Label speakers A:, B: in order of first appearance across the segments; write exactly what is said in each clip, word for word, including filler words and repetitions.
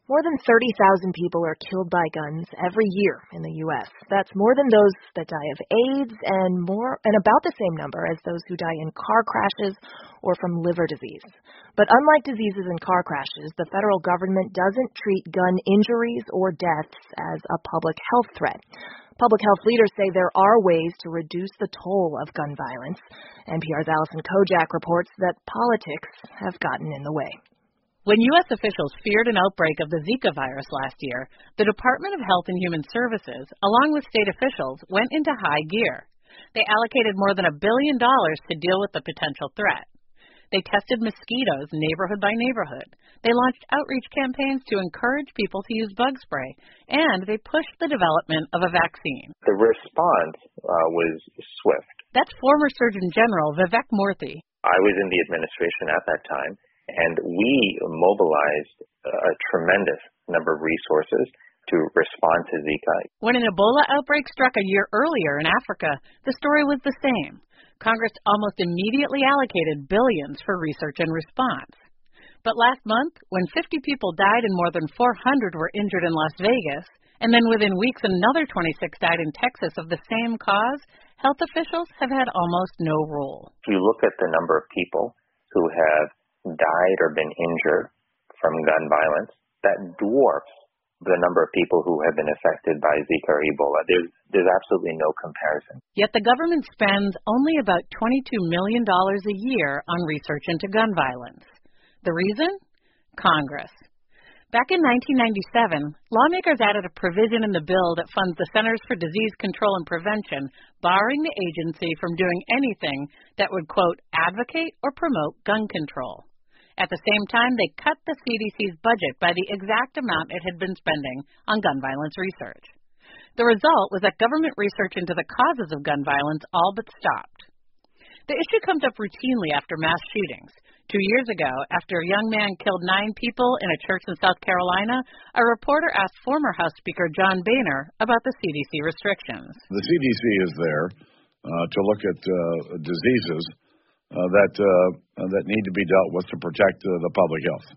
A: More than thirty thousand people are killed by guns every year in the U S. That's more than those that die of AIDS and more, and about the same number as those who die in car crashes or from liver disease. But unlike diseases and car crashes, the federal government doesn't treat gun injuries or deaths as a public health threat. Public health leaders say there are ways to reduce the toll of gun violence. N P R's Allison Kojak reports that politics have gotten in the way.
B: When U S officials feared an outbreak of the Zika virus last year, the Department of Health and Human Services, along with state officials, went into high gear. They allocated more than a billion dollars to deal with the potential threat. They tested mosquitoes neighborhood by neighborhood. They launched outreach campaigns to encourage people to use bug spray, and they pushed the development of a vaccine.
C: The response uh, was swift.
B: That's former Surgeon General Vivek Murthy.
C: I was in the administration at that time, and we mobilized a tremendous number of resources to respond to Zika.
B: When an Ebola outbreak struck a year earlier in Africa, the story was the same. Congress almost immediately allocated billions for research and response. But last month, when fifty people died and more than four hundred were injured in Las Vegas, and then within weeks another twenty-six died in Texas of the same cause, health officials have had almost no role.
C: If you look at the number of people who have died or been injured from gun violence, that dwarfs the number of people who have been affected by Zika or Ebola. There's, there's absolutely no comparison.
B: Yet the government spends only about twenty-two million dollars a year on research into gun violence. The reason? Congress. Back in nineteen ninety-seven, lawmakers added a provision in the bill that funds the Centers for Disease Control and Prevention, barring the agency from doing anything that would, quote, advocate or promote gun control. At the same time, they cut the C D C's budget by the exact amount it had been spending on gun violence research. The result was that government research into the causes of gun violence all but stopped. The issue comes up routinely after mass shootings. Two years ago, after a young man killed nine people in a church in South Carolina, a reporter asked former House Speaker John Boehner about the C D C restrictions.
D: The C D C is there uh, to look at uh, diseases uh, that uh, that need to be dealt with to protect uh, the public health.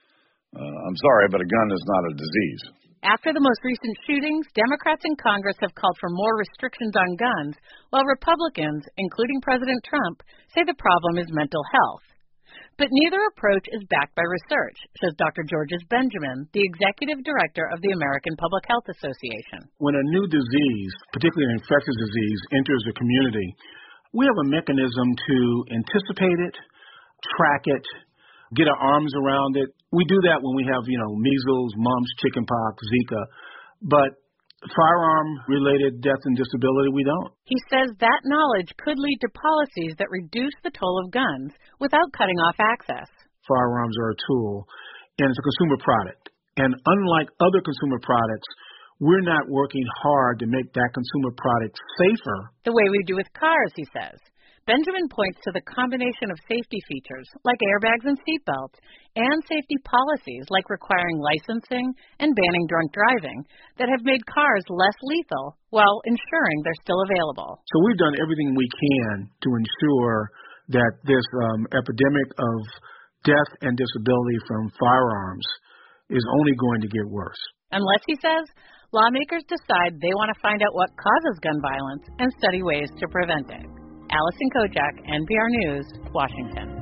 D: Uh, I'm sorry, but a gun is not a disease.
B: After the most recent shootings, Democrats in Congress have called for more restrictions on guns, while Republicans, including President Trump, say the problem is mental health. But neither approach is backed by research, says Doctor Georges Benjamin, the executive director of the American Public Health Association.
E: When a new disease, particularly an infectious disease, enters the community, we have a mechanism to anticipate it, track it, get our arms around it. We do that when we have, you know, measles, mumps, chickenpox, Zika. But firearm-related death and disability, we don't.
B: He says that knowledge could lead to policies that reduce the toll of guns without cutting off access.
E: Firearms are a tool, and it's a consumer product. And unlike other consumer products, we're not working hard to make that consumer product safer.
B: The way we do with cars, he says. Benjamin points to the combination of safety features, like airbags and seatbelts, and safety policies, like requiring licensing and banning drunk driving, that have made cars less lethal while ensuring they're still available.
E: So we've done everything we can to ensure that this um, epidemic of death and disability from firearms is only going to get worse.
B: Unless, he says, lawmakers decide they want to find out what causes gun violence and study ways to prevent it. Allison Kojak, N P R News, Washington.